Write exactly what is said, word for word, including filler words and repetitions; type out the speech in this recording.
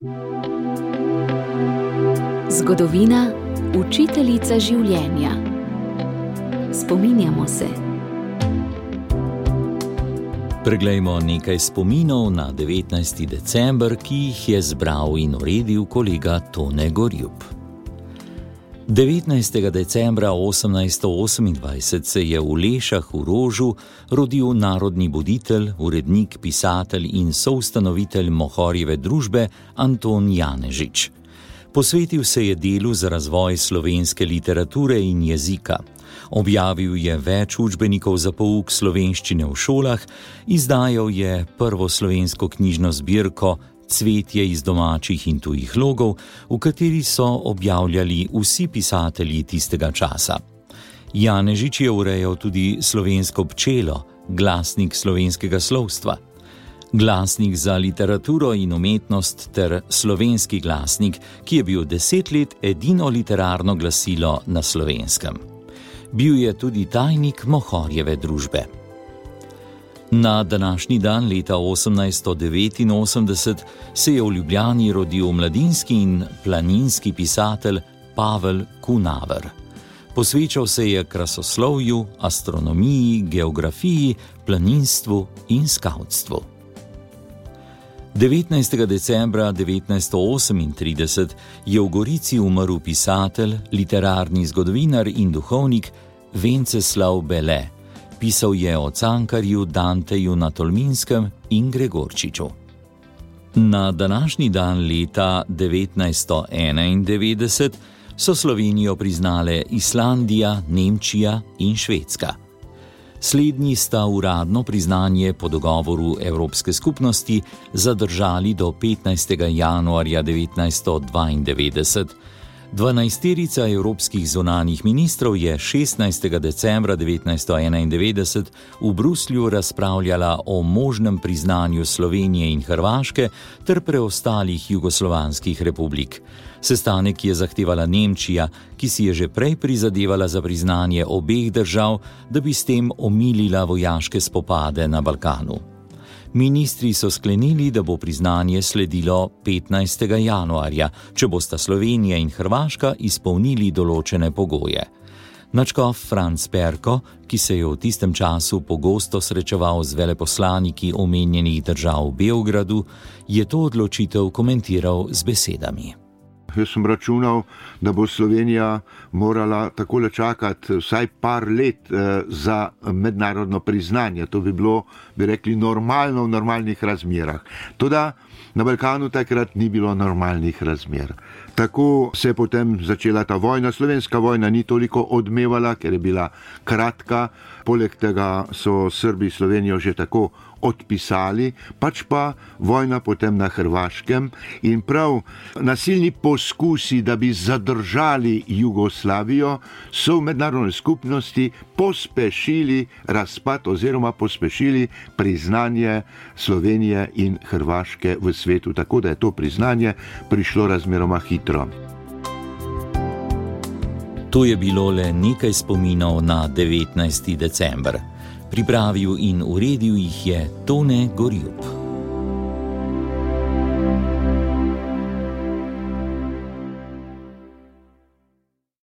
Zgodovina, učiteljica življenja. Spominjamo se. Preglejmo nekaj spominov na devetnajsti december, ki jih je zbral in uredil kolega Tone Gorjup. devetnajstega decembra osemnajststo osemindvajset se je v Lešah v Rožu rodil narodni buditelj, urednik, pisatelj in soustanovitelj Mohorjeve družbe Anton Janežič. Posvetil se je delu za razvoj slovenske literature in jezika. Objavil je več učbenikov za pouk slovenščine v šolah, izdajal je prvo slovensko knjižno zbirko Cvetje iz domačih in tujih logov, v kateri so objavljali vsi pisatelji tistega časa. Janežič je urejal tudi Slovensko pčelo, glasnik slovenskega slovstva. Glasnik za literaturo in umetnost ter Slovenski glasnik, ki je bil deset let edino literarno glasilo na Slovenskem. Bil je tudi tajnik Mohorjeve družbe. Na današnji dan leta osemnajststo devetinosemdeset se je v Ljubljani rodil mladinski in planinski pisatelj Pavel Kunaver. Posvečal se je krasoslovju, astronomiji, geografiji, planinstvu in skavtstvu. devetnajstega decembra devetnajststo osemintrideset je v Gorici umrl pisatelj, literarni zgodovinar in duhovnik Venceslav Bele. Pisal je o Cankarju, Danteju na Tolminskem in Gregorčiču. Na današnji dan leta devetnajststo enaindevetdeset so Slovenijo priznale Islandija, Nemčija in Švedska. Slednji sta uradno priznanje po dogovoru Evropske skupnosti zadržali do petnajstega januarja devetnajststo dvaindevetdeset. Dvanajsterica evropskih zunanjih ministrov je šestnajstega decembra devetnajststo enaindevetdeset v Bruslju razpravljala o možnem priznanju Slovenije in Hrvaške ter preostalih jugoslovanskih republik. Sestanek je zahtevala Nemčija, ki si je že prej prizadevala za priznanje obeh držav, da bi s tem omilila vojaške spopade na Balkanu. Ministri so sklenili, da bo priznanje sledilo petnajstega januarja, če bosta Slovenija in Hrvaška izpolnili določene pogoje. Nadškof Franc Perko, ki se je v tistem času pogosto srečeval z veleposlaniki omenjenih držav v Beogradu, je to odločitev komentiral z besedami. Jaz sem računal, da bo Slovenija morala takole čakati vsaj par let eh, za mednarodno priznanje. To bi bilo, bi rekli, normalno v normalnih razmerah. Toda na Balkanu takrat ni bilo normalnih razmer. Tako se je potem začela ta vojna. Slovenska vojna ni toliko odmevala, ker je bila kratka. Poleg tega so Srbi Slovenijo že tako odpisali, pač pa vojna potem na Hrvaškem in prav nasilni poskusi, da bi zadržali Jugoslavijo, so v mednarodni skupnosti pospešili razpad oziroma pospešili priznanje Slovenije in Hrvaške v svetu, tako da je to priznanje prišlo razmeroma hitro. To je bilo le nekaj spominov na devetnajsti december. Pripravil in uredil jih je Tone Gorjup.